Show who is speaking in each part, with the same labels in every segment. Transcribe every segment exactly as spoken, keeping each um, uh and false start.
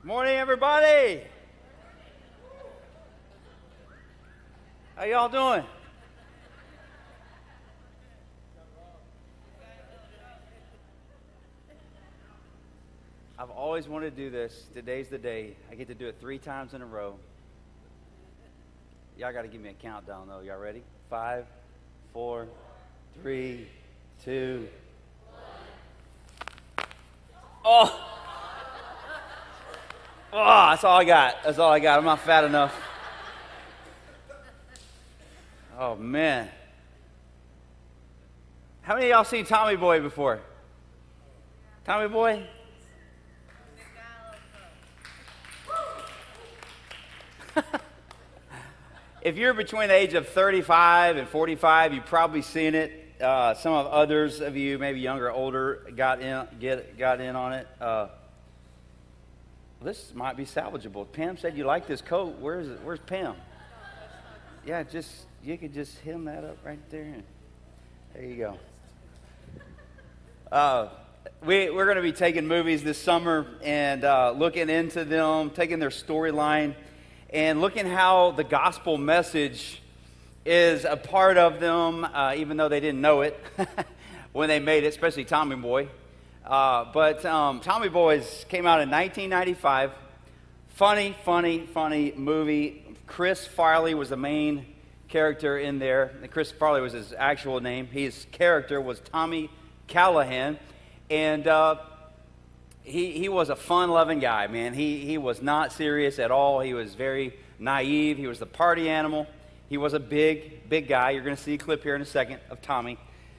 Speaker 1: Morning, everybody. How y'all doing? I've always wanted to do this. Today's the day. I get to do it three times in a row. Y'all got to give me a countdown, though. Y'all ready? Five, four, three, two. Oh! Oh, that's all I got. That's all I got. I'm not fat enough. Oh, man. How many of y'all seen Tommy Boy before? Tommy Boy? If you're between the age of thirty-five and forty-five, you've probably seen it. Uh, some of others of you, maybe younger or older, got in get got in on it. Uh, this might be salvageable. Pam said you like this coat. Where is it? Where's Pam? Yeah, just you could just hem that up right there. And there you go. Uh, we we're going to be taking movies this summer and uh, looking into them, taking their storyline, and looking how the gospel message is a part of them, uh, even though they didn't know it when they made it, especially Tommy Boy. Uh, but um, Tommy Boys came out in nineteen ninety-five. Funny, funny, funny movie. Chris Farley was the main character in there. Chris Farley was his actual name. His character was Tommy Callahan. And uh, he he was a fun-loving guy, man. He, he was not serious at all. He was very naive. He was the party animal. He was a big, big guy. You're going to see a clip here in a second of Tommy.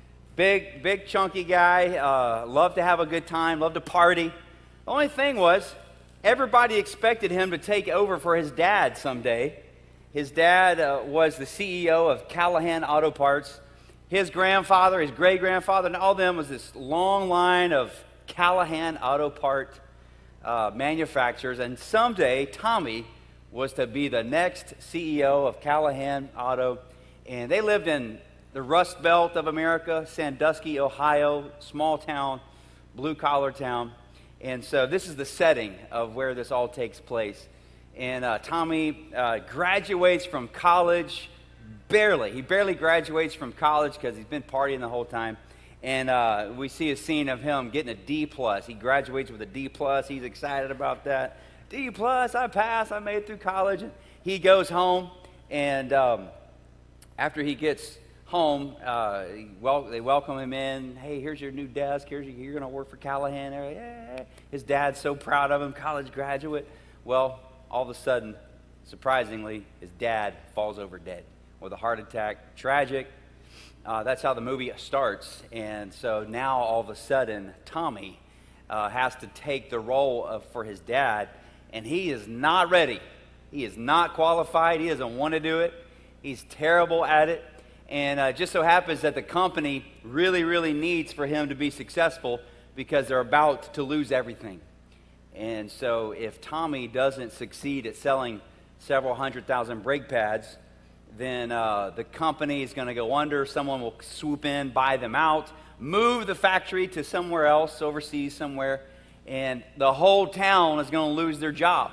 Speaker 1: Big, big, chunky guy. Uh, loved to have a good time. Loved to party. The only thing was, everybody expected him to take over for his dad someday. His dad uh, was the C E O of Callahan Auto Parts. His grandfather, his great-grandfather, and all of them was this long line of Callahan Auto Part uh, manufacturers. And someday, Tommy was to be the next C E O of Callahan Auto. And they lived in the Rust Belt of America, Sandusky, Ohio, small town, blue-collar town. And so this is the setting of where this all takes place. And uh, Tommy uh, graduates from college, barely. He barely graduates from college because he's been partying the whole time. And uh, we see a scene of him getting a D plus. He graduates with a D plus. He's excited about that. D plus, I passed. I made it through college. And he goes home, and um, after he gets home, uh, well, they welcome him in. Hey, here's your new desk. Here's your, you're going to work for Callahan. Yeah. His dad's so proud of him, college graduate. Well, all of a sudden, surprisingly, his dad falls over dead with a heart attack. Tragic. Uh, that's how the movie starts. And so now, all of a sudden, Tommy uh, has to take the role of for his dad, and he is not ready. He is not qualified. He doesn't want to do it. He's terrible at it. And uh, it just so happens that the company really, really needs for him to be successful because they're about to lose everything. And so if Tommy doesn't succeed at selling several hundred thousand brake pads, then uh, the company is going to go under. Someone will swoop in, buy them out, move the factory to somewhere else, overseas somewhere, and the whole town is going to lose their job.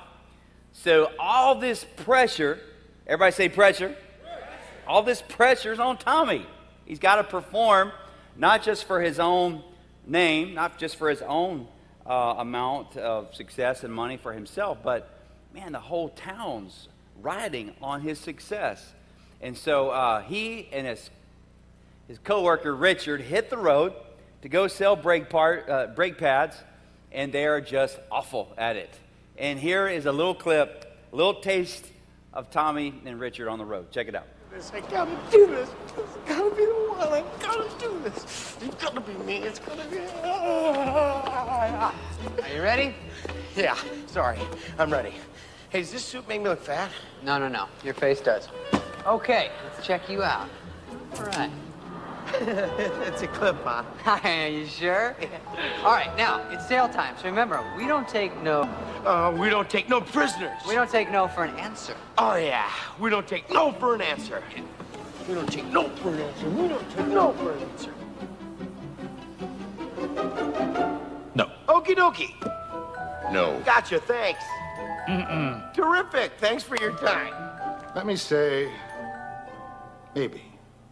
Speaker 1: So all this pressure, everybody say pressure. All this pressure is on Tommy. He's got to perform not just for his own name, not just for his own uh, amount of success and money for himself, but, man, the whole town's riding on his success. And so uh, he and his his coworker Richard hit the road to go sell brake part uh, brake pads, and they are just awful at it. And here is a little clip, a little taste of Tommy and Richard on the road. Check it out.
Speaker 2: I gotta do this. It's gotta be the one. I gotta do this. It's gotta be me. It's gotta be. Are
Speaker 3: you ready?
Speaker 2: Yeah. Sorry, I'm ready. Hey, does this suit make me look fat?
Speaker 3: No, no, no. Your face does. Okay, let's check you out. All right.
Speaker 2: It's a clip-on.
Speaker 3: Are you sure? Yeah. All right, now, it's sale time, so remember, we don't take no...
Speaker 2: Uh, we don't take no prisoners.
Speaker 3: We don't take no for an answer.
Speaker 2: Oh, yeah. We don't take no for an answer. We don't take no for an answer. We don't take no for an answer. No. Okie dokie.
Speaker 4: No.
Speaker 2: Gotcha, thanks. Mm-mm. Terrific. Thanks for your time.
Speaker 4: Let me say, maybe.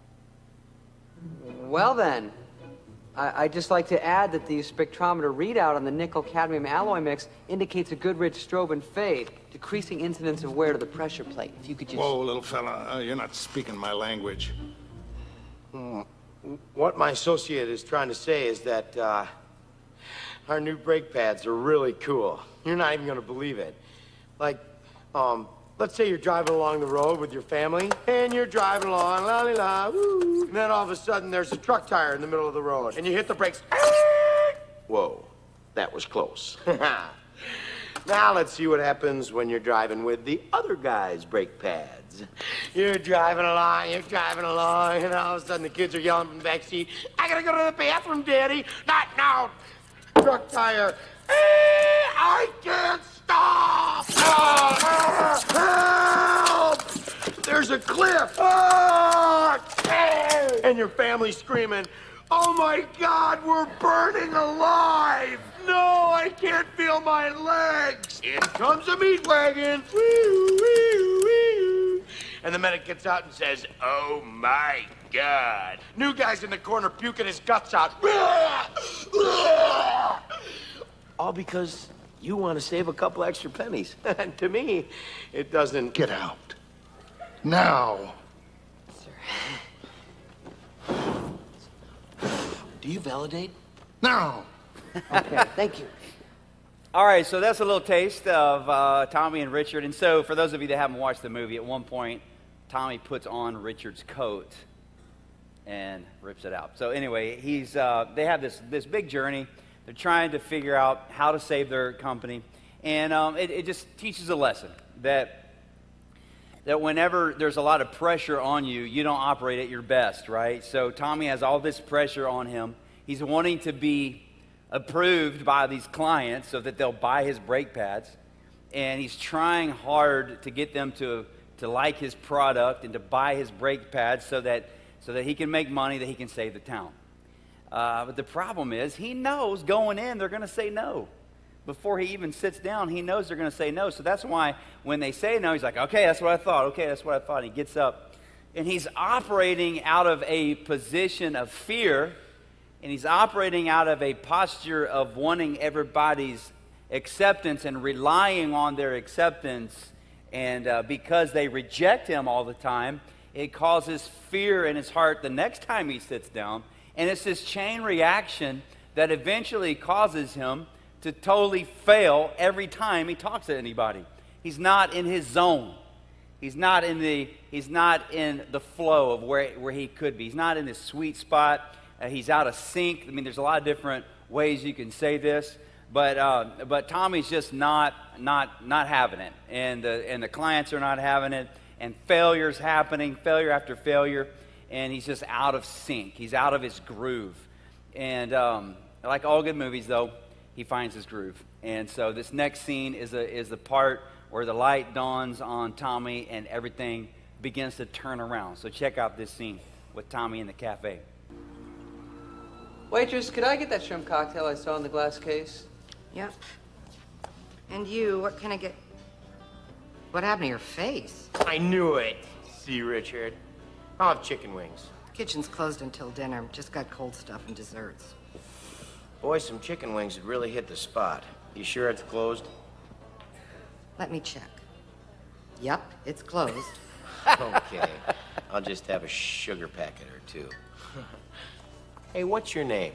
Speaker 3: Well then, I, I'd just like to add that the spectrometer readout on the nickel-cadmium alloy mix indicates a Goodrich strobe and fade, decreasing incidence of wear to the pressure plate. If you could just...
Speaker 4: Whoa, little fella, uh, you're not speaking my language.
Speaker 2: Hmm. What my associate is trying to say is that, uh, our new brake pads are really cool. You're not even gonna believe it. Like, um, let's say you're driving along the road with your family, and you're driving along, la-li-la, woo, and then all of a sudden there's a truck tire in the middle of the road, and you hit the brakes. Whoa, that was close. Now let's see what happens when you're driving with the other guy's brake pads. You're driving along, you're driving along, and all of a sudden the kids are yelling from the back seat, I gotta go to the bathroom, Daddy. Not now. Truck tire. Eh, I can't stop. Ah, help! There's a cliff. Ah, eh. And your family's screaming, oh my God, we're burning alive. No, I can't feel my legs. In comes a meat wagon. Wee, wee, wee. And the medic gets out and says, oh my God. New guy's in the corner puking his guts out. All because you want to save a couple extra pennies. And to me, it doesn't...
Speaker 4: Get out. Now.
Speaker 2: Do you validate?
Speaker 4: Now.
Speaker 3: Okay, thank you.
Speaker 1: All right, so that's a little taste of uh, Tommy and Richard. And so for those of you that haven't watched the movie, at one point, Tommy puts on Richard's coat and rips it out. So anyway, he's uh, they have this, this big journey. They're trying to figure out how to save their company. And um, it, it just teaches a lesson that, that whenever there's a lot of pressure on you, you don't operate at your best, right? So Tommy has all this pressure on him. He's wanting to be approved by these clients so that they'll buy his brake pads. And he's trying hard to get them to, to like his product and to buy his brake pads so that, so that he can make money, that he can save the town. Uh, but the problem is, he knows going in they're going to say no. Before he even sits down, he knows they're going to say no. So that's why when they say no, he's like, okay, that's what I thought. Okay, that's what I thought. And he gets up, and he's operating out of a position of fear, and he's operating out of a posture of wanting everybody's acceptance and relying on their acceptance. And uh, because they reject him all the time, it causes fear in his heart the next time he sits down. And it's this chain reaction that eventually causes him to totally fail every time he talks to anybody. He's not in his zone. He's not in the, he's not in the flow of where, where he could be. He's not in this sweet spot. Uh, he's out of sync. I mean, there's a lot of different ways you can say this. But uh, but Tommy's just not not not having it. And the, and the clients are not having it. And failure's happening, failure after failure. And he's just out of sync. He's out of his groove. And um, like all good movies, though, he finds his groove. And so this next scene is a, is the part where the light dawns on Tommy and everything begins to turn around. So check out this scene with Tommy in the cafe.
Speaker 3: Waitress, could I get that shrimp cocktail I saw in the glass case?
Speaker 5: Yep. And you, what can I get? What happened to your face?
Speaker 2: I knew it. See, Richard. I'll have chicken wings.
Speaker 5: Kitchen's closed until dinner. Just got cold stuff and desserts.
Speaker 2: Boy, some chicken wings would really hit the spot. You sure it's closed?
Speaker 5: Let me check. Yep, it's closed.
Speaker 2: Okay. I'll just have a sugar packet or two. Hey, what's your name?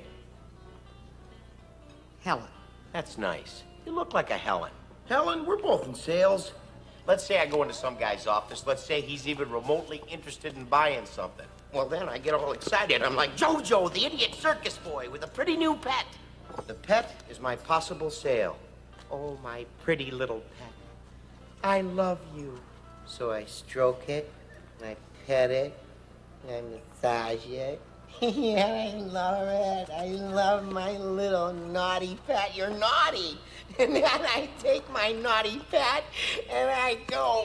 Speaker 5: Helen.
Speaker 2: That's nice. You look like a Helen. Helen, we're both in sales. Let's say I go into some guy's office. Let's say he's even remotely interested in buying something. Well, then I get all excited. I'm like, Jojo, the idiot circus boy with a pretty new pet. The pet is my possible sale. Oh, my pretty little pet. I love you. So I stroke it, and I pet it, and I massage it. Yeah, I love it. I love my little naughty pet. You're naughty. And then I take my naughty pet and I go.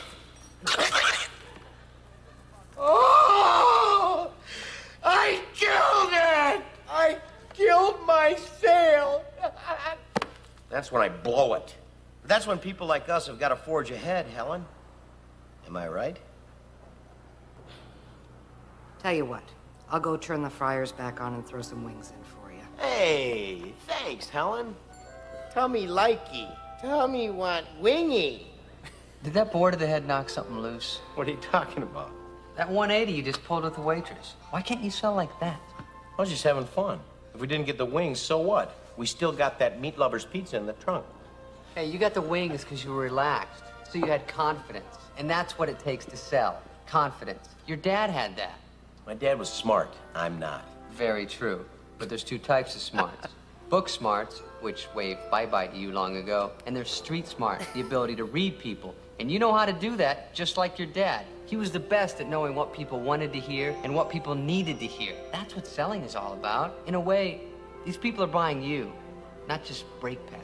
Speaker 2: Oh! I killed it! I killed my sale! That's when I blow it. That's when people like us have got to forge ahead, Helen. Am I right?
Speaker 5: Tell you what, I'll go turn the fryers back on and throw some wings in for you.
Speaker 2: Hey, thanks, Helen. Tell me likey. Tell me what wingy.
Speaker 3: Did that board of the head knock something loose?
Speaker 2: What are you talking about?
Speaker 3: That one eighty you just pulled with the waitress. Why can't you sell like that?
Speaker 2: I was just having fun. If we didn't get the wings, so what? We still got that meat lover's pizza in the trunk.
Speaker 3: Hey, you got the wings because you were relaxed, so you had confidence. And that's what it takes to sell. Confidence. Your dad had that.
Speaker 2: My dad was smart. I'm not.
Speaker 3: Very true. But there's two types of smarts. Book smarts, which waved bye-bye to you long ago, and there's street smart, the ability to read people. And you know how to do that, just like your dad. He was the best at knowing what people wanted to hear and what people needed to hear. That's what selling is all about. In a way, these people are buying you, not just brake pads.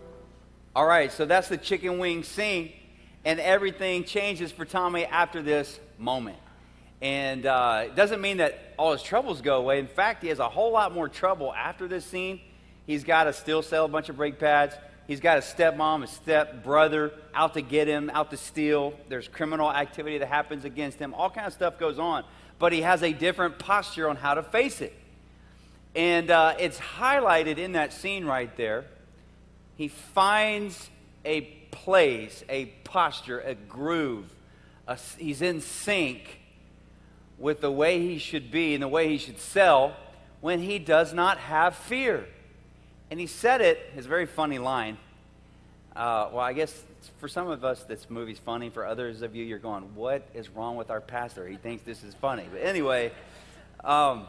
Speaker 1: All right, so that's the chicken wing scene, and everything changes for Tommy after this moment. And uh, it doesn't mean that all his troubles go away. In fact, he has a whole lot more trouble after this scene. He's got to still sell a bunch of brake pads. He's got a stepmom, a stepbrother out to get him, out to steal. There's criminal activity that happens against him. All kind of stuff goes on. But he has a different posture on how to face it. And uh, it's highlighted in that scene right there. He finds a place, a posture, a groove. A, he's in sync with the way he should be and the way he should sell when he does not have fear. And he said it, his very funny line. Uh, well, I guess for some of us, this movie's funny. For others of you, you're going, what is wrong with our pastor? He thinks this is funny. But anyway, um,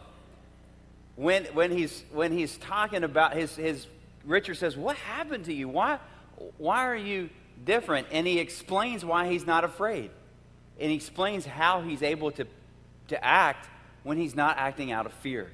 Speaker 1: when when he's when he's talking about his, his Richard says, what happened to you? Why, why are you different? And he explains why he's not afraid. And he explains how he's able to, to act when he's not acting out of fear.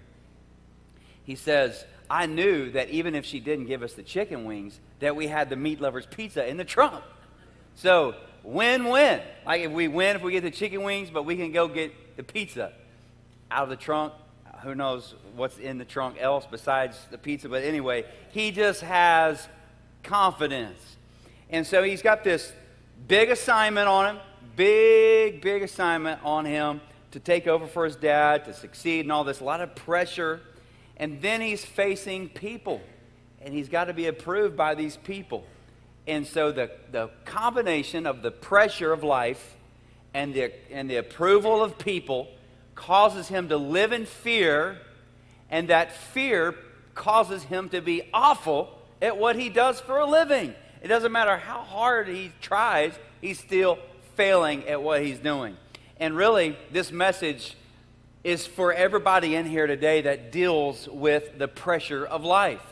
Speaker 1: He says, I knew that even if she didn't give us the chicken wings, that we had the meat lover's pizza in the trunk. So, win-win. Like if we win, if we get the chicken wings, but we can go get the pizza out of the trunk. Who knows what's in the trunk else besides the pizza. But anyway, he just has confidence. And so he's got this big assignment on him, big, big assignment on him to take over for his dad, to succeed and all this, a lot of pressure. And then he's facing people, and he's got to be approved by these people. And so the, the combination of the pressure of life and the, and the approval of people causes him to live in fear, and that fear causes him to be awful at what he does for a living. It doesn't matter how hard he tries, he's still failing at what he's doing. And really, this message is for everybody in here today that deals with the pressure of life.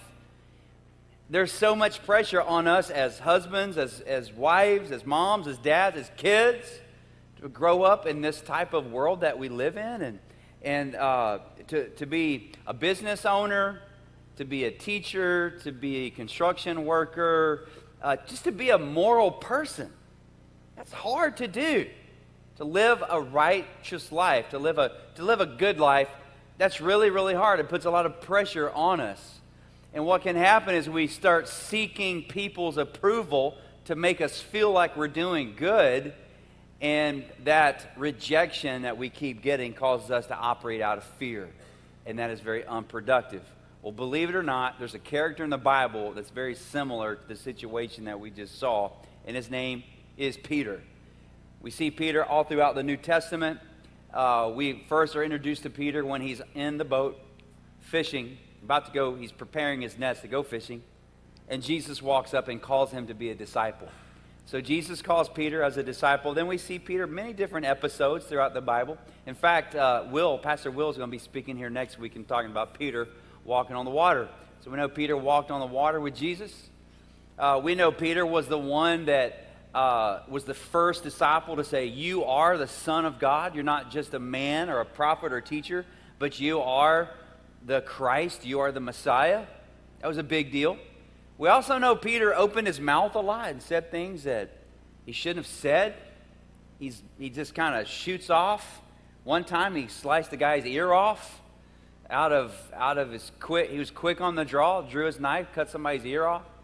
Speaker 1: There's so much pressure on us as husbands, as, as wives, as moms, as dads, as kids, to grow up in this type of world that we live in, and, and uh, to, to be a business owner, to be a teacher, to be a construction worker, uh, just to be a moral person. That's hard to do. To live a righteous life, to live a to live a good life, that's really, really hard. It puts a lot of pressure on us. And what can happen is we start seeking people's approval to make us feel like we're doing good, and that rejection that we keep getting causes us to operate out of fear, and that is very unproductive. Well, believe it or not, there's a character in the Bible that's very similar to the situation that we just saw, and his name is Peter. We see Peter all throughout the New Testament. Uh, we first are introduced to Peter when he's in the boat fishing, about to go, he's preparing his nets to go fishing, and Jesus walks up and calls him to be a disciple. So Jesus calls Peter as a disciple. Then we see Peter many different episodes throughout the Bible. In fact, uh, Will, Pastor Will is going to be speaking here next week and talking about Peter walking on the water. So we know Peter walked on the water with Jesus. Uh, we know Peter was the one that Uh, was the first disciple to say, you are the Son of God. You're not just a man or a prophet or a teacher, but you are the Christ. You are the Messiah. That was a big deal. We also know Peter opened his mouth a lot and said things that he shouldn't have said. He's, he just kind of shoots off. One time he sliced the guy's ear off out of, out of his quick. He was quick on the draw, drew his knife, cut somebody's ear off.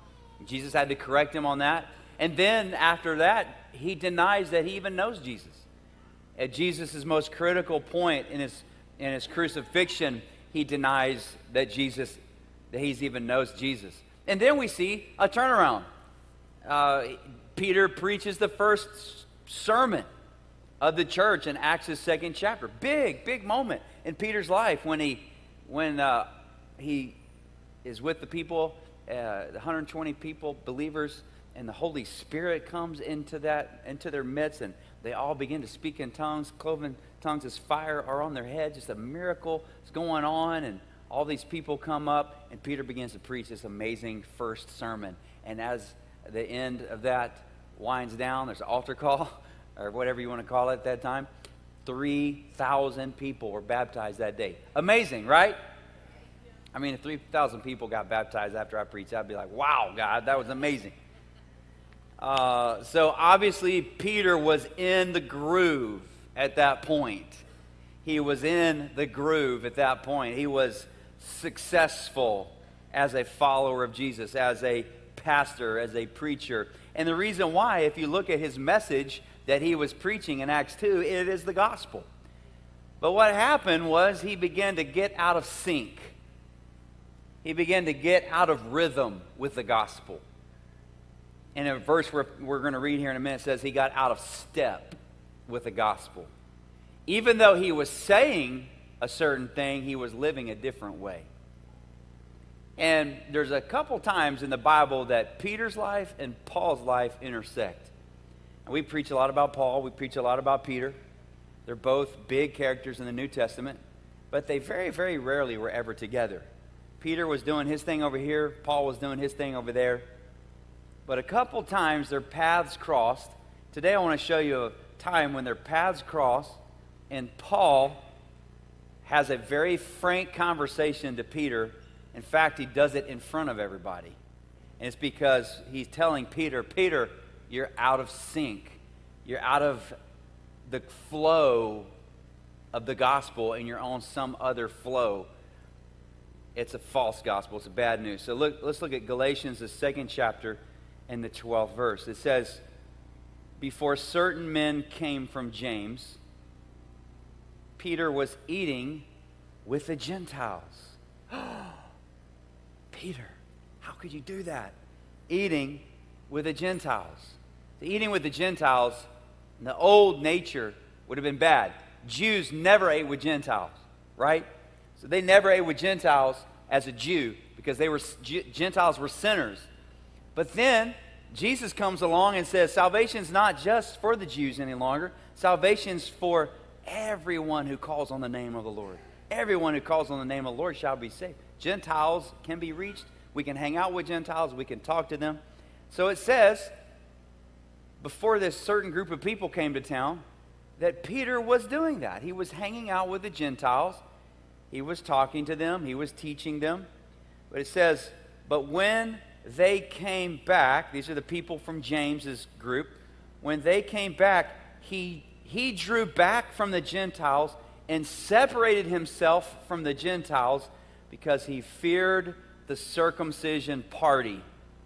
Speaker 1: Jesus had to correct him on that. And then after that, he denies that he even knows Jesus. At Jesus' most critical point in his, in his crucifixion, he denies that Jesus, that he even knows Jesus. And then we see a turnaround. Uh, Peter preaches the first sermon of the church in Acts' second chapter. Big, big moment in Peter's life when he, when uh, he is with the people, uh, the one hundred twenty people, believers, and the Holy Spirit comes into that, into their midst, and they all begin to speak in tongues. Cloven tongues as fire are on their heads. Just a miracle is going on, and all these people come up, and Peter begins to preach this amazing first sermon. And as the end of that winds down, there's an altar call, or whatever you want to call it at that time. three thousand people were baptized that day. Amazing, right? I mean, if three thousand people got baptized after I preached, I'd be like, wow, God, that was amazing. Uh, so obviously, Peter was in the groove at that point. He was in the groove at that point. He was successful as a follower of Jesus, as a pastor, as a preacher. And the reason why, if you look at his message that he was preaching in Acts two, it is the gospel. But what happened was he began to get out of sync. He began to get out of rhythm with the gospel. And a verse we're, we're going to read here in a minute says he got out of step with the gospel. Even though he was saying a certain thing, he was living a different way. And there's a couple times in the Bible that Peter's life and Paul's life intersect. And we preach a lot about Paul. We preach a lot about Peter. They're both big characters in the New Testament. But they very, very rarely were ever together. Peter was doing his thing over here. Paul was doing his thing over there. But a couple times their paths crossed. Today I want to show you a time when their paths crossed, and Paul has a very frank conversation to Peter. In fact, he does it in front of everybody. And it's because he's telling Peter, Peter, you're out of sync. You're out of the flow of the gospel, and you're on some other flow. It's a false gospel. It's a bad news. So look, let's look at Galatians, the second chapter, and the twelfth verse. It says, before certain men came from James, Peter was eating with the Gentiles. Peter, how could you do that? Eating with the Gentiles. The eating with the Gentiles, in the old nature, would have been bad. Jews never ate with Gentiles, right? So they never ate with Gentiles as a Jew because they were Gentiles were sinners. But then Jesus comes along and says, salvation's not just for the Jews any longer. Salvation's for everyone who calls on the name of the Lord. Everyone who calls on the name of the Lord shall be saved. Gentiles can be reached. We can hang out with Gentiles. We can talk to them. So it says, before this certain group of people came to town, that Peter was doing that. He was hanging out with the Gentiles. He was talking to them. He was teaching them. But it says, but when they came back, these are the people from James's group, when they came back, he, he drew back from the Gentiles and separated himself from the Gentiles because he feared the circumcision party.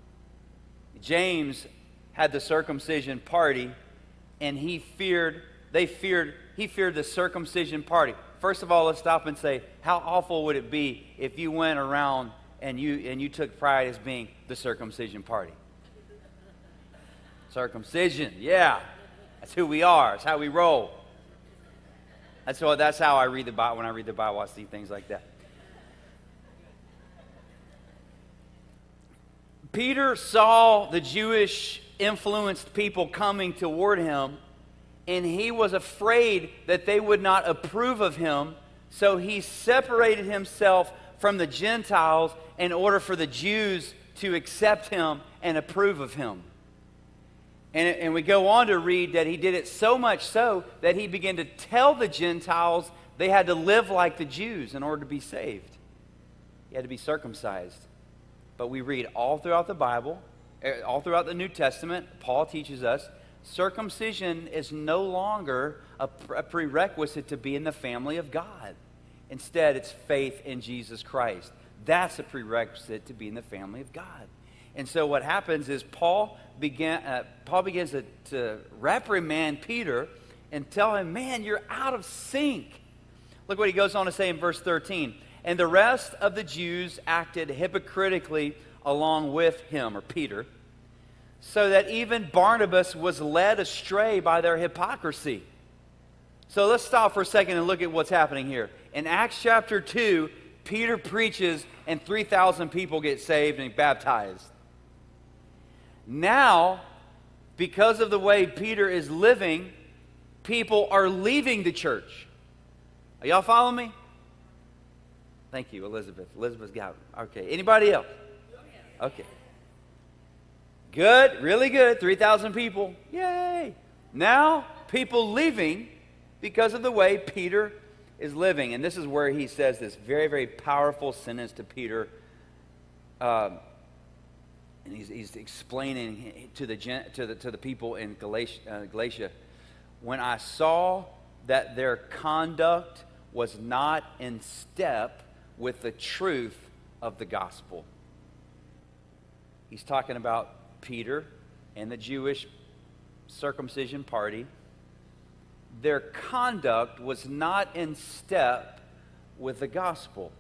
Speaker 1: James had the circumcision party, and he feared, they feared, he feared the circumcision party. First of all, let's stop and say, how awful would it be if you went around and you and you took pride as being the circumcision party? Circumcision, yeah. That's who we are. That's how we roll. That's what, that's how I read the Bible. When I read the Bible, I see things like that. Peter saw the Jewish influenced people coming toward him, and he was afraid that they would not approve of him, so he separated himself from the Gentiles in order for the Jews to accept him and approve of him. And, and we go on to read that he did it so much so that he began to tell the Gentiles they had to live like the Jews in order to be saved. He had to be circumcised. But we read all throughout the Bible, all throughout the New Testament, Paul teaches us, circumcision is no longer a, a prerequisite to be in the family of God. Instead, it's faith in Jesus Christ. That's a prerequisite to be in the family of God. And so what happens is Paul began, uh, Paul begins to, to reprimand Peter and tell him, man, you're out of sync. Look what he goes on to say in verse thirteen. And the rest of the Jews acted hypocritically along with him, or Peter, so that even Barnabas was led astray by their hypocrisy. So let's stop for a second and look at what's happening here. In Acts chapter two, Peter preaches and three thousand people get saved and baptized. Now, because of the way Peter is living, people are leaving the church. Are y'all following me? Thank you, Elizabeth. Elizabeth's got it. Okay. Anybody else? Okay. Good. Really good. three thousand people. Yay. Now, people leaving because of the way Peter is living. And this is where he says this very, very powerful sentence to Peter. Um, and he's, he's explaining to the, to the, to the people in Galatia, uh, Galatia, when I saw that their conduct was not in step with the truth of the gospel. He's talking about Peter and the Jewish circumcision party. Their conduct was not in step with the gospel.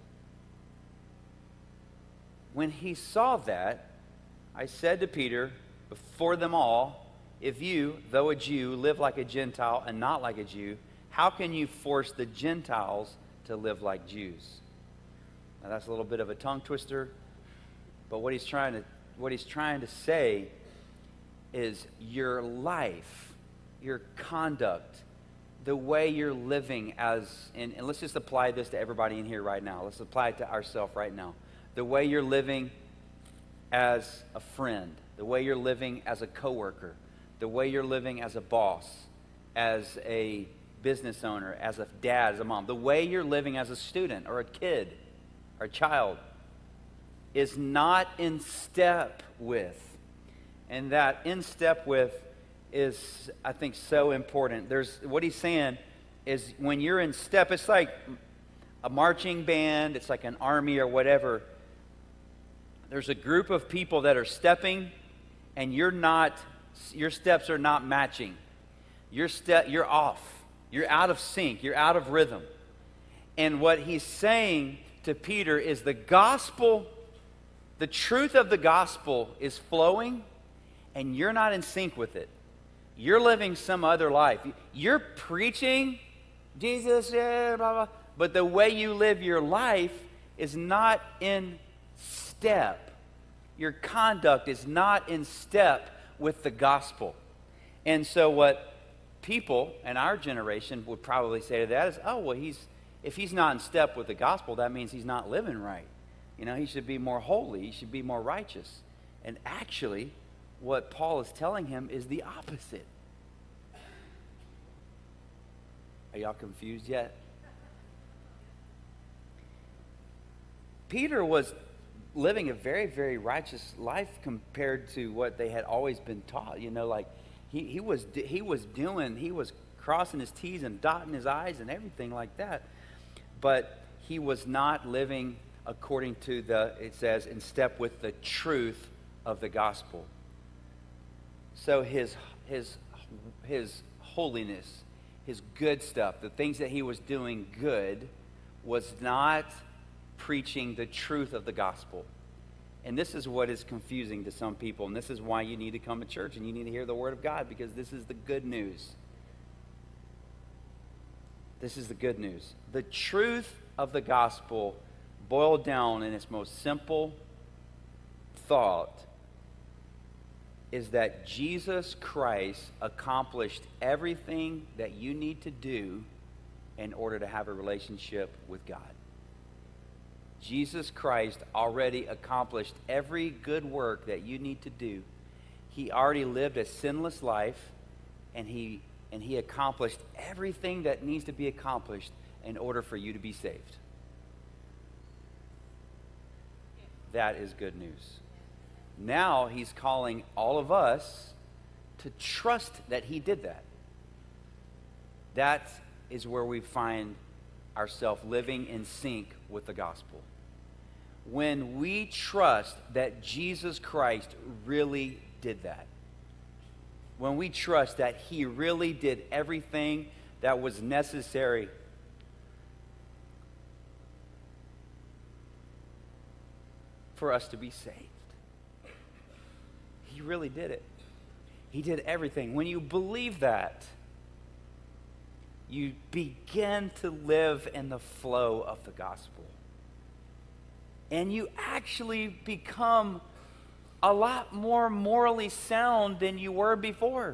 Speaker 1: When he saw that, I said to Peter before them all, if you, though a Jew, live like a Gentile and not like a Jew, how can you force the Gentiles to live like Jews? Now that's a little bit of a tongue twister, but what he's trying to what he's trying to say is your life, your conduct, the way you're living as, and, and let's just apply this to everybody in here right now. Let's apply it to ourselves right now. The way you're living as a friend, the way you're living as a coworker, the way you're living as a boss, as a business owner, as a dad, as a mom, the way you're living as a student or a kid or a child is not in step with. And that in step with is, I think, so important. There's what he's saying is when you're in step, it's like a marching band, it's like an army or whatever. There's a group of people that are stepping and you're not, your steps are not matching. Your step, you're off. You're out of sync. You're out of rhythm. And what he's saying to Peter is the gospel, the truth of the gospel is flowing and you're not in sync with it. You're living some other life. You're preaching Jesus, yeah, blah, blah, but the way you live your life is not in step. Your conduct is not in step with the gospel. And so what people in our generation would probably say to that is, oh, well, he's if he's not in step with the gospel, that means he's not living right. You know, he should be more holy. He should be more righteous. And actually, what Paul is telling him is the opposite. Are y'all confused yet? Peter was living a very, very righteous life compared to what they had always been taught. You know, like he, he was he was doing, he was crossing his T's and dotting his I's and everything like that. But he was not living according to the, it says, in step with the truth of the gospel. So his his his holiness, his good stuff, the things that he was doing good, was not preaching the truth of the gospel. And this is what is confusing to some people, and this is why you need to come to church and you need to hear the word of God, because this is the good news. This is the good news. The truth of the gospel, boiled down in its most simple thought, is that Jesus Christ accomplished everything that you need to do in order to have a relationship with God. Jesus Christ already accomplished every good work that you need to do. He already lived a sinless life, and he and he accomplished everything that needs to be accomplished in order for you to be saved. That is good news. Now he's calling all of us to trust that he did that. That is where we find ourselves living in sync with the gospel. when we trust that Jesus Christ really did that. When we trust that he really did everything that was necessary for us to be saved. He really did it. He did everything. When you believe that, you begin to live in the flow of the gospel. And you actually become a lot more morally sound than you were before.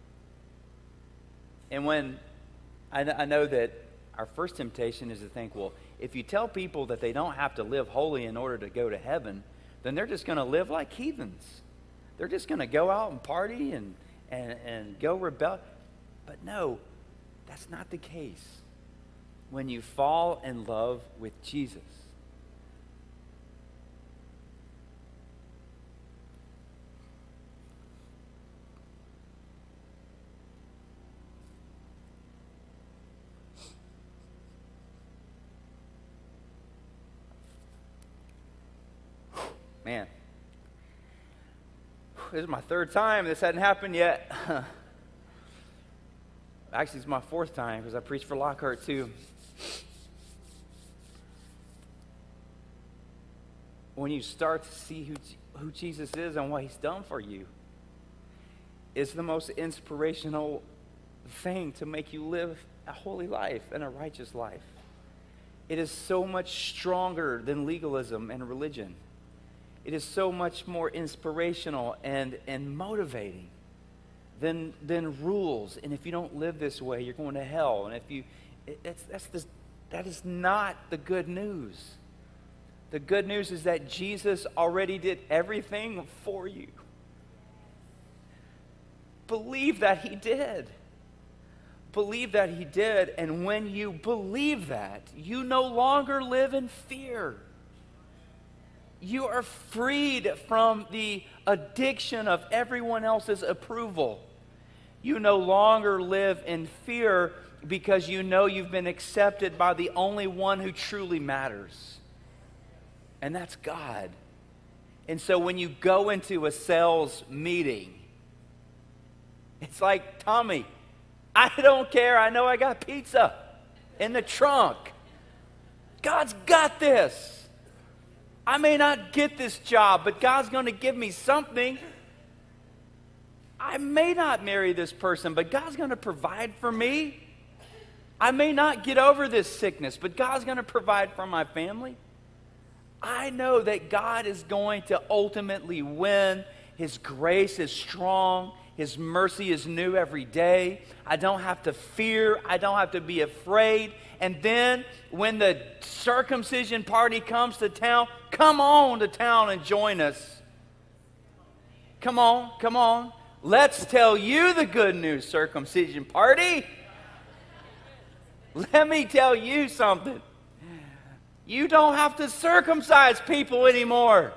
Speaker 1: And when I, I know that our first temptation is to think, well, if you tell people that they don't have to live holy in order to go to heaven, then they're just going to live like heathens. They're just going to go out and party and, and, and go rebel. But no, that's not the case. When you fall in love with Jesus, man, this is my third time. This hadn't happened yet. Actually, it's my fourth time because I preached for Lockhart too. When you start to see who, who Jesus is and what he's done for you, it's the most inspirational thing to make you live a holy life and a righteous life. It is so much stronger than legalism and religion. It is so much more inspirational and, and motivating than, than rules. And if you don't live this way, you're going to hell. And if you, it, that's, that's the, that is not the good news. The good news is that Jesus already did everything for you. Believe that he did. Believe that he did. And when you believe that, you no longer live in fear. You are freed from the addiction of everyone else's approval. You no longer live in fear because you know you've been accepted by the only one who truly matters. And that's God. And so when you go into a sales meeting, it's like, Tommy, I don't care. I know I got pizza in the trunk. God's got this. I may not get this job, but God's going to give me something. I may not marry this person, but God's going to provide for me. I may not get over this sickness, but God's going to provide for my family. I know that God is going to ultimately win. His grace is strong. His mercy is new every day. I don't have to fear. I don't have to be afraid. And then when the circumcision party comes to town, come on to town and join us. Come on, come on. Let's tell you the good news, circumcision party. Let me tell you something. You don't have to circumcise people anymore.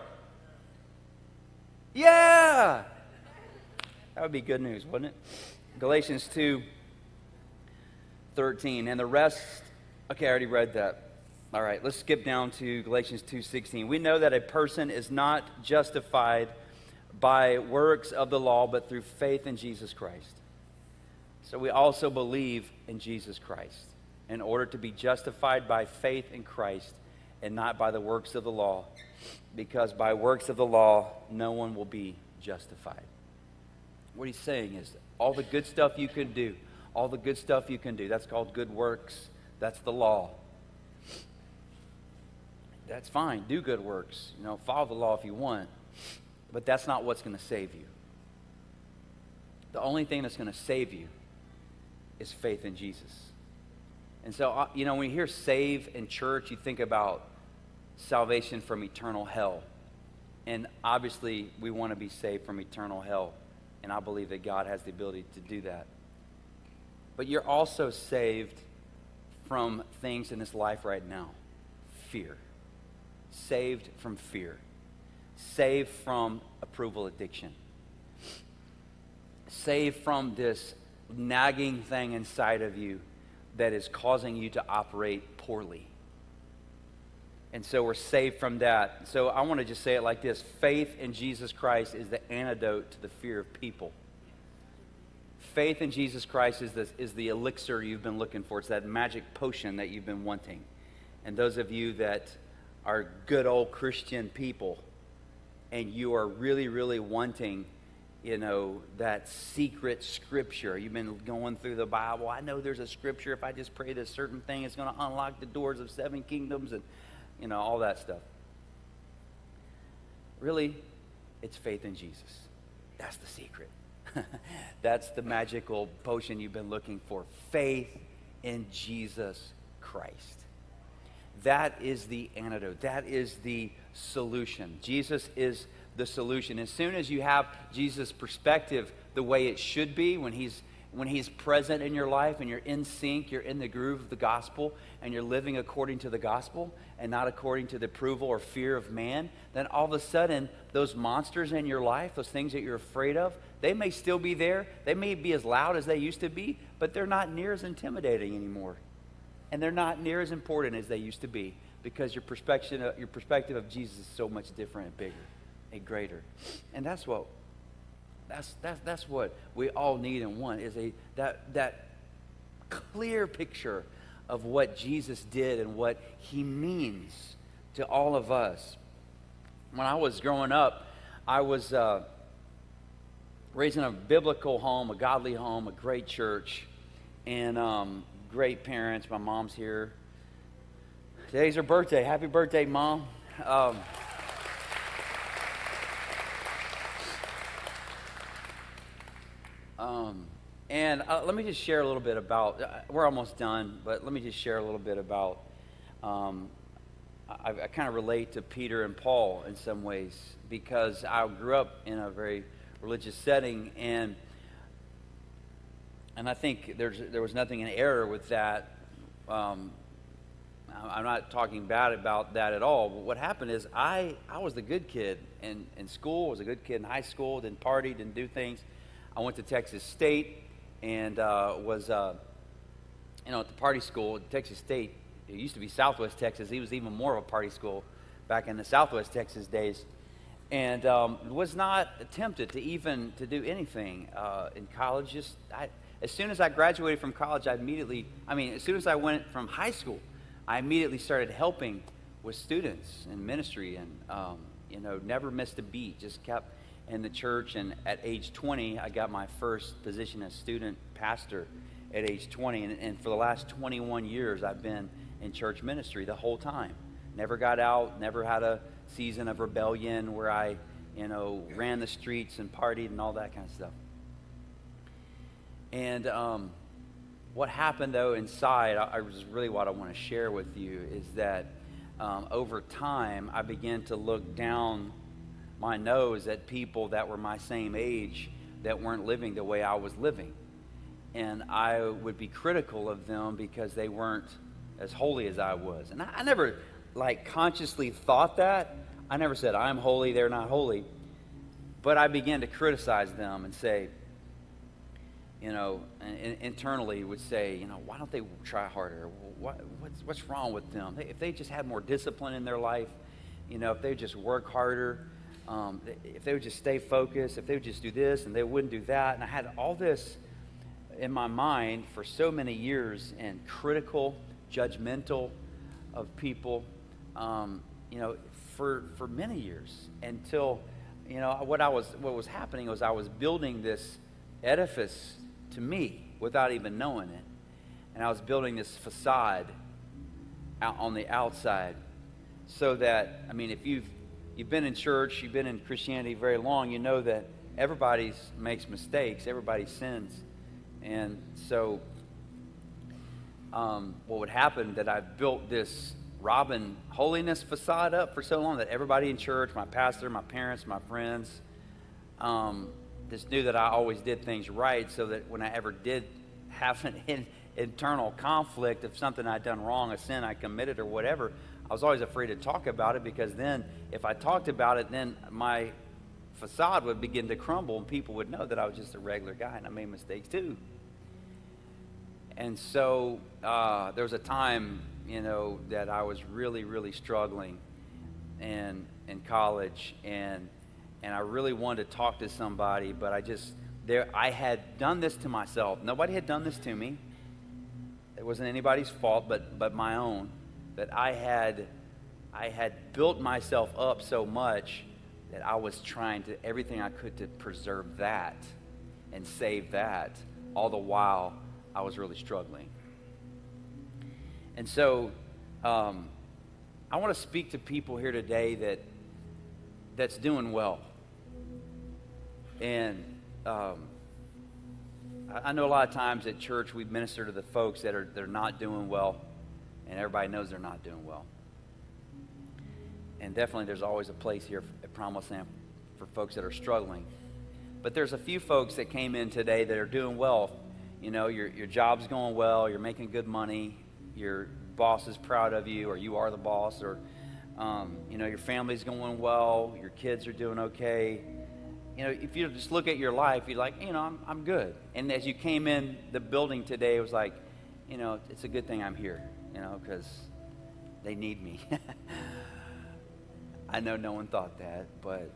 Speaker 1: Yeah. That would be good news, wouldn't it? Galatians two thirteen. And the rest, okay, I already read that. All right, let's skip down to Galatians two sixteen. We know that a person is not justified by works of the law, but through faith in Jesus Christ. So we also believe in Jesus Christ in order to be justified by faith in Christ and not by the works of the law, because by works of the law, no one will be justified. What he's saying is all the good stuff you can do, all the good stuff you can do, that's called good works. That's the law. That's fine. Do good works. You know, follow the law if you want. But that's not what's going to save you. The only thing that's going to save you is faith in Jesus. And so, you know, when you hear save in church, you think about salvation from eternal hell. And obviously, we want to be saved from eternal hell. And I believe that God has the ability to do that. But you're also saved from things in this life right now. Fear. Saved from fear. Saved from approval addiction. Saved from this nagging thing inside of you that is causing you to operate poorly. And so we're saved from that. So I want to just say it like this. Faith in Jesus Christ is the antidote to the fear of people. Faith in Jesus Christ is the, is the elixir you've been looking for. It's that magic potion that you've been wanting. And those of you that are good old Christian people and you are really, really wanting, you know, that secret scripture. You've been going through the Bible. I know there's a scripture. If I just pray this certain thing, it's going to unlock the doors of seven kingdoms and, you know, all that stuff. Really, it's faith in Jesus. That's the secret. That's the magical potion you've been looking for. Faith in Jesus Christ. That is the antidote. That is the solution. Jesus is the solution. As soon as you have Jesus' perspective the way it should be, when he's when he's present in your life and you're in sync, you're in the groove of the gospel, and you're living according to the gospel and not according to the approval or fear of man, then all of a sudden, those monsters in your life, those things that you're afraid of, they may still be there. They may be as loud as they used to be, but they're not near as intimidating anymore. And they're not near as important as they used to be, because your perspective, your perspective of Jesus is so much different and bigger and greater. And that's what That's, that's, that's what we all need and want, is a that that clear picture of what Jesus did and what he means to all of us. When I was growing up, I was uh, raised in a biblical home, a godly home, a great church, and um, great parents. My mom's here. Today's her birthday. Happy birthday, Mom. Um, Um, and uh, let me just share a little bit about, uh, we're almost done, but let me just share a little bit about, um, I, I kind of relate to Peter and Paul in some ways, because I grew up in a very religious setting, and and I think there's there was nothing in error with that. Um, I'm not talking bad about that at all, but what happened is I, I was the good kid in, in school, was a good kid in high school, didn't party, didn't do things. I went to Texas State and uh, was, uh, you know, at the party school at Texas State. It used to be Southwest Texas. It was even more of a party school back in the Southwest Texas days. And um, was not tempted to even to do anything uh, in college. Just I, as soon as I graduated from college, I immediately, I mean, as soon as I went from high school, I immediately started helping with students in ministry, and, um, you know, never missed a beat, just kept in the church. And at age twenty, I got my first position as student pastor at age twenty. And, and for the last twenty-one years, I've been in church ministry the whole time. Never got out, never had a season of rebellion where I, you know, ran the streets and partied and all that kind of stuff. And um, what happened, though, inside, I, I was really what I want to share with you, is that um, over time, I began to look down my nose at people that were my same age that weren't living the way I was living. And I would be critical of them because they weren't as holy as I was. And I, I never, like, consciously thought that. I never said, I'm holy, they're not holy. But I began to criticize them and say, you know, and, and internally would say, you know, why don't they try harder? What, what's, what's wrong with them? If they just had more discipline in their life, you know, if they just work harder, Um, if they would just stay focused, if they would just do this and they wouldn't do that. And I had all this in my mind for so many years, and critical, judgmental of people, um, you know, for for many years, until, you know, what I was what was happening was I was building this edifice to me without even knowing it, and I was building this facade out on the outside, so that, I mean, if you've You've been in church, you've been in Christianity very long, you know that everybody makes mistakes, everybody sins. And so um, what would happen, that I built this Robin holiness facade up for so long that everybody in church, my pastor, my parents, my friends, um, just knew that I always did things right, so that when I ever did have an in, internal conflict of something I'd done wrong, a sin I committed or whatever, I was always afraid to talk about it, because then if I talked about it, then my facade would begin to crumble and people would know that I was just a regular guy and I made mistakes too. And so uh, there was a time, you know, that I was really, really struggling in in college, and and I really wanted to talk to somebody, but I just there I had done this to myself. Nobody had done this to me. It wasn't anybody's fault, but but my own. That I had I had built myself up so much that I was trying to everything I could to preserve that and save that, all the while I was really struggling. And so um, I want to speak to people here today that that's doing well. And um, I, I know a lot of times at church we minister to the folks that are they're not doing well, and everybody knows they're not doing well. And definitely there's always a place here at Promise Land for folks that are struggling. But there's a few folks that came in today that are doing well. You know, your your job's going well, you're making good money, your boss is proud of you, or you are the boss, or um, you know, your family's going well, your kids are doing okay. You know, if you just look at your life, you're like, you know, I'm I'm good. And as you came in the building today, it was like, you know, it's a good thing I'm here, you know, because they need me. I know no one thought that, but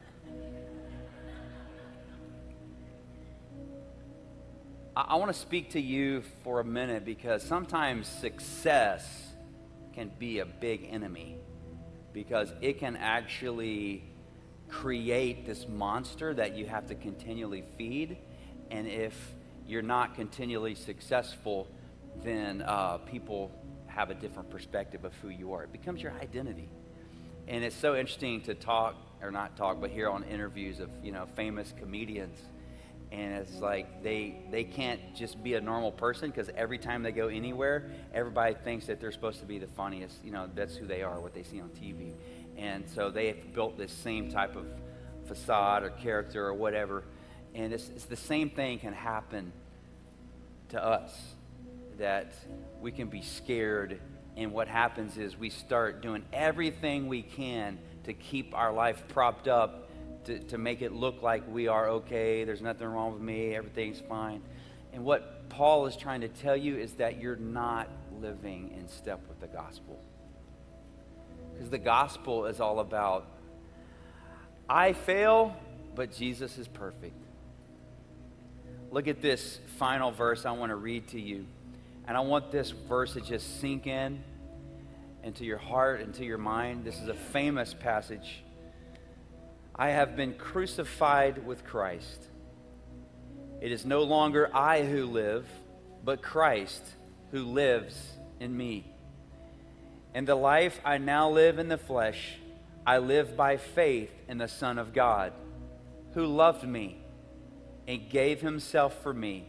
Speaker 1: I, I want to speak to you for a minute, because sometimes success can be a big enemy, because it can actually create this monster that you have to continually feed. And if you're not continually successful, then uh, people have a different perspective of who you are. It becomes your identity. And it's so interesting to talk, or not talk, but hear on interviews of, you know, famous comedians. And it's like they they can't just be a normal person, because every time they go anywhere, everybody thinks that they're supposed to be the funniest. You know, that's who they are, what they see on T V. And so they have built this same type of facade or character or whatever. And it's, it's the same thing can happen to us, that we can be scared. And what happens is we start doing everything we can to keep our life propped up, to, to make it look like we are okay, there's nothing wrong with me, everything's fine. And what Paul is trying to tell you is that you're not living in step with the gospel. Because the gospel is all about, I fail, but Jesus is perfect. Look at this final verse I want to read to you. And I want this verse to just sink in into your heart, into your mind. This is a famous passage. I have been crucified with Christ. It is no longer I who live, but Christ who lives in me. And the life I now live in the flesh, I live by faith in the Son of God, who loved me and gave himself for me.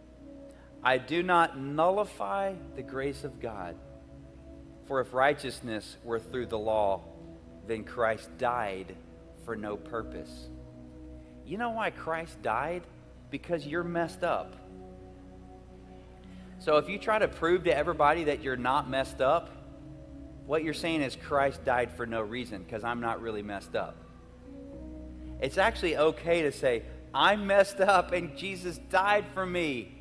Speaker 1: I do not nullify the grace of God, for if righteousness were through the law, then Christ died for no purpose. You know why Christ died? Because you're messed up. So if you try to prove to everybody that you're not messed up, what you're saying is Christ died for no reason, because I'm not really messed up. It's actually okay to say, I'm messed up and Jesus died for me.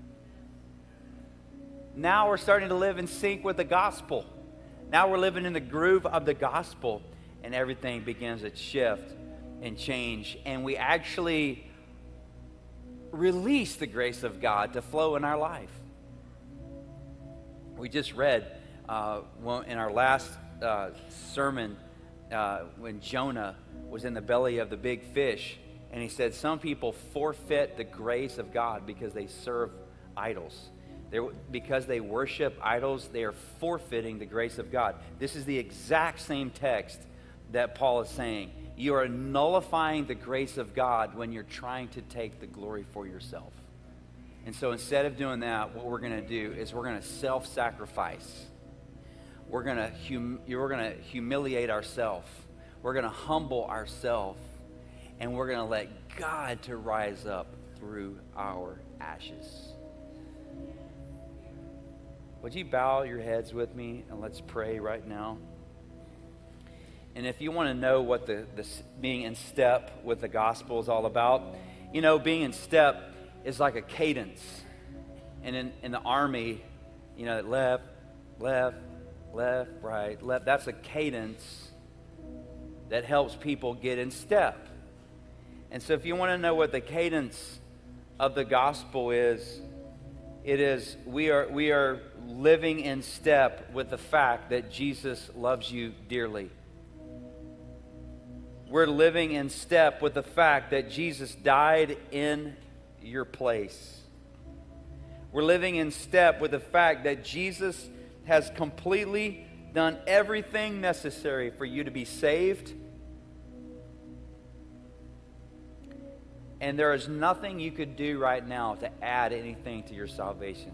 Speaker 1: Now we're starting to live in sync with the gospel. Now we're living in the groove of the gospel, and everything begins to shift and change. And we actually release the grace of God to flow in our life. We just read uh, in our last uh, sermon uh, when Jonah was in the belly of the big fish, and he said some people forfeit the grace of God because they serve idols. They're, because they worship idols, they are forfeiting the grace of God. This is the exact same text that Paul is saying. You are nullifying the grace of God when you're trying to take the glory for yourself. And so instead of doing that, what we're going to do is we're going to self-sacrifice. We're going to hum- we're going to humiliate ourselves. We're going to humble ourselves. And we're going to let God to rise up through our ashes. Would you bow your heads with me and let's pray right now? And if you want to know what the, the being in step with the gospel is all about, you know, being in step is like a cadence. And in, in the army, you know, left, left, left, right, left. That's a cadence that helps people get in step. And so if you want to know what the cadence of the gospel is, it is we are we are living in step with the fact that Jesus loves you dearly. We're living in step with the fact that Jesus died in your place. We're living in step with the fact that Jesus has completely done everything necessary for you to be saved. And there is nothing you could do right now to add anything to your salvation.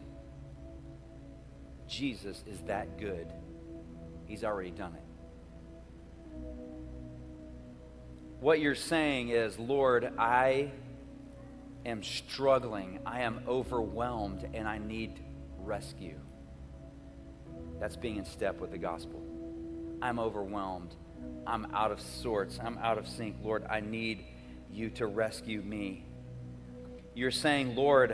Speaker 1: Jesus is that good. He's already done it. What you're saying is, Lord, I am struggling. I am overwhelmed, and I need rescue. That's being in step with the gospel. I'm overwhelmed. I'm out of sorts. I'm out of sync. Lord, I need you to rescue me. You're saying, Lord,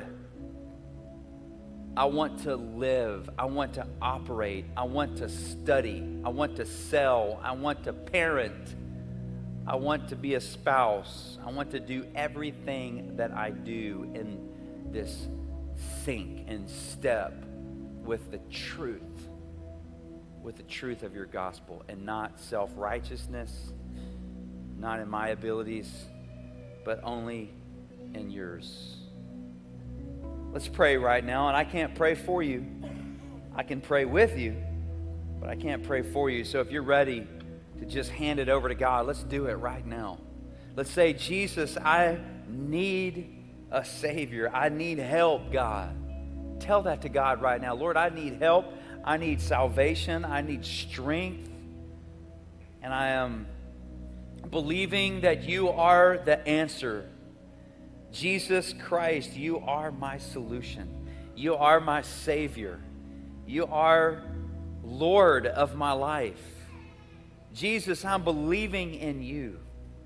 Speaker 1: I want to live. I want to operate. I want to study. I want to sell. I want to parent. I want to be a spouse. I want to do everything that I do in this sync and step with the truth, with the truth of your gospel, and not self-righteousness, not in my abilities, but only in yours. Let's pray right now, and I can't pray for you. I can pray with you, but I can't pray for you. So if you're ready to just hand it over to God, let's do it right now. Let's say, Jesus, I need a Savior. I need help, God. Tell that to God right now. Lord, I need help. I need salvation. I need strength. And I am believing that you are the answer. Jesus Christ, you are my solution. You are my Savior. You are Lord of my life. Jesus, I'm believing in you.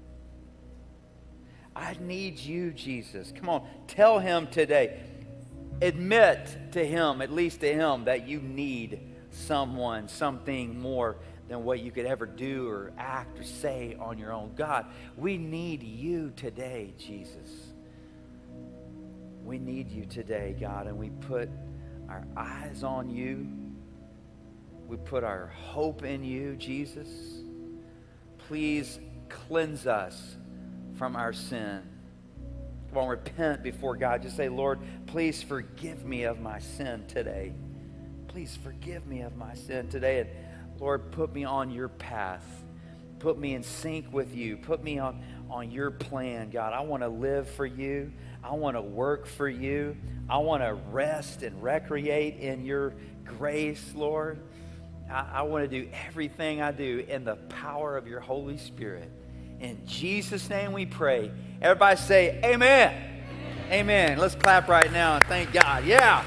Speaker 1: I need you, Jesus. Come on, tell him today. Admit to him, at least to him, that you need someone, something more than what you could ever do or act or say on your own. God, we need you today, Jesus. We need you today, God, and we put our eyes on you. We put our hope in you, Jesus. Please cleanse us from our sin. Come on, repent before God. Just say, Lord, please forgive me of my sin today. Please forgive me of my sin today. And Lord, put me on your path. Put me in sync with you. Put me on, on your plan, God. I want to live for you. I want to work for you. I want to rest and recreate in your grace, Lord. I, I want to do everything I do in the power of your Holy Spirit. In Jesus' name we pray. Everybody say amen. Amen. Amen. Let's clap right now and thank God. Yeah.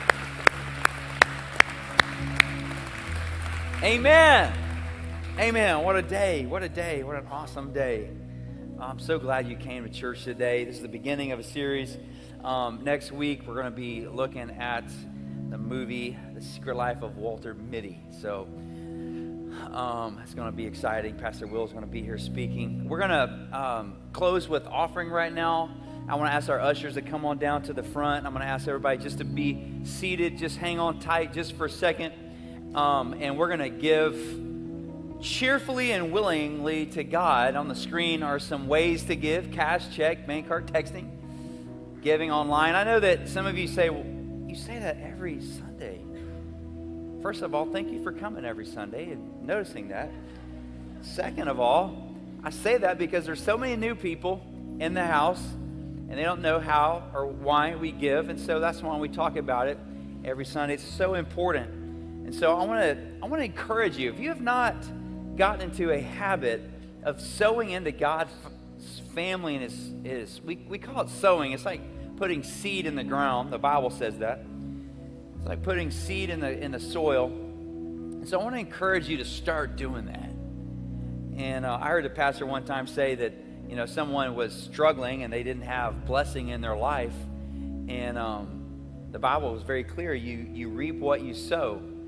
Speaker 1: Amen. Amen. What a day. What a day. What an awesome day. I'm so glad you came to church today. This is the beginning of a series. Um, next week, we're going to be looking at the movie, The Secret Life of Walter Mitty. So um, it's going to be exciting. Pastor Will is going to be here speaking. We're going to um, close with offering right now. I want to ask our ushers to come on down to the front. I'm going to ask everybody just to be seated. Just hang on tight just for a second. Um, and we're going to give cheerfully and willingly to God. On the screen are some ways to give: cash, check, bank card, texting, giving online. I know that some of you say, well, you say that every Sunday. First of all, thank you for coming every Sunday and noticing that. Second of all, I say that because there's so many new people in the house and they don't know how or why we give, and so that's why we talk about it every Sunday. It's so important. And so I want to I want to encourage you, if you have not gotten into a habit of sowing into God's family and his, his we, we call it sowing. It's like putting seed in the ground. The Bible says that. It's like putting seed in the in the soil. And so I want to encourage you to start doing that. And uh, I heard a pastor one time say that, you know, someone was struggling and they didn't have blessing in their life. And um, the Bible was very clear. You, you reap what you sow.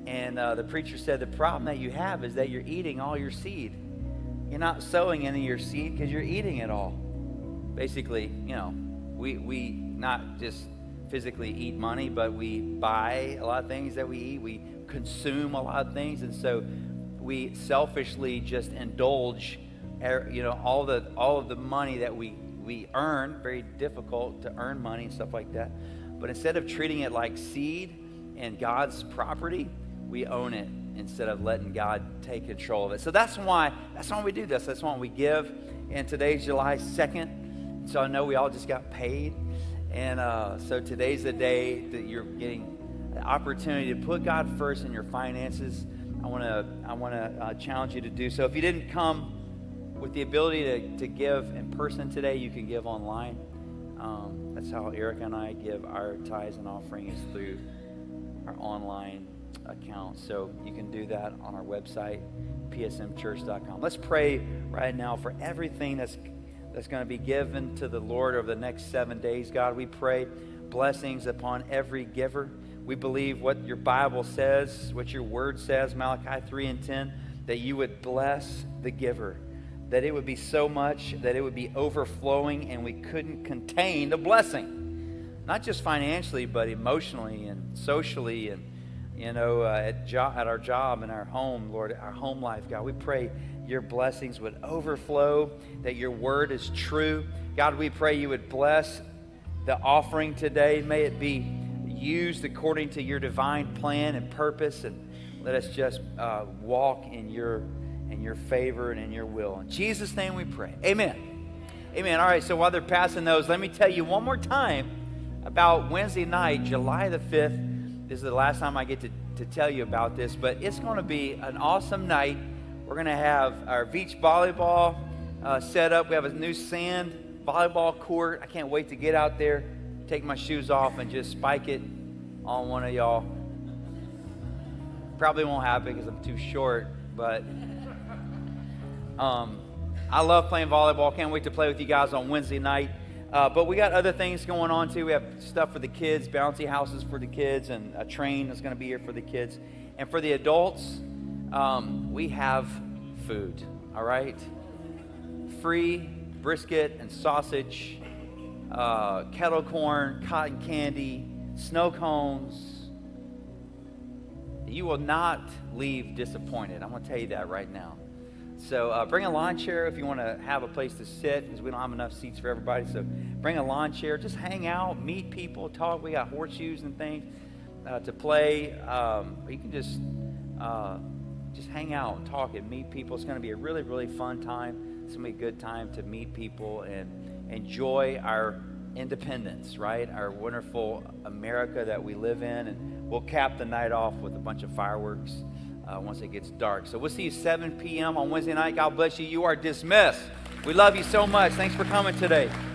Speaker 1: And uh, the preacher said, the problem that you have is that you're eating all your seed. You're not sowing any of your seed because you're eating it all. Basically, you know, we, we not just physically eat money, but we buy a lot of things that we eat. We consume a lot of things. And so we selfishly just indulge, you know, all the all of the money that we, we earn. Very difficult to earn money and stuff like that. But instead of treating it like seed and God's property, we own it instead of letting God take control of it. So that's why that's why we do this. That's why we give. And today's July second. So I know we all just got paid. And uh, so today's the day that you're getting the opportunity to put God first in your finances. I want to I want to uh, challenge you to do so. If you didn't come with the ability to, to give in person today, you can give online. Um, that's how Erica and I give our tithes and offerings, through our online account. So you can do that on our website, p s m church dot com. Let's pray right now for everything that's that's going to be given to the Lord over the next seven days. God, we pray blessings upon every giver. We believe what your Bible says, what your word says, Malachi three and ten, that you would bless the giver, that it would be so much that it would be overflowing and we couldn't contain the blessing. Not just financially, but emotionally and socially and, you know, uh, at, jo- at our job and our home, Lord, our home life, God. We pray your blessings would overflow, that your word is true. God, we pray you would bless the offering today. May it be used according to your divine plan and purpose, and let us just uh, walk in your in your favor and in your will. In Jesus' name we pray. Amen. Amen. All right, so while they're passing those, let me tell you one more time about Wednesday night, July the fifth. This is the last time I get to, to tell you about this, but it's going to be an awesome night. We're going to have our beach volleyball uh, set up. We have a new sand volleyball court. I can't wait to get out there, take my shoes off, and just spike it on one of y'all. Probably won't happen because I'm too short, but um, I love playing volleyball. Can't wait to play with you guys on Wednesday night. Uh, but we got other things going on too. We have stuff for the kids, bouncy houses for the kids, and a train that's going to be here for the kids. And for the adults, um, we have food, all right? Free brisket and sausage, uh, kettle corn, cotton candy, snow cones. You will not leave disappointed. I'm going to tell you that right now. So uh, bring a lawn chair if you want to have a place to sit, because we don't have enough seats for everybody. So bring a lawn chair. Just hang out, meet people, talk. We got horseshoes and things uh, to play. Um, you can just uh, just hang out and talk and meet people. It's going to be a really, really fun time. It's going to be a good time to meet people and enjoy our independence, right? Our wonderful America that we live in. And we'll cap the night off with a bunch of fireworks Uh, once it gets dark. So we'll see you seven p.m. on Wednesday night. God bless you. You are dismissed. We love you so much. Thanks for coming today.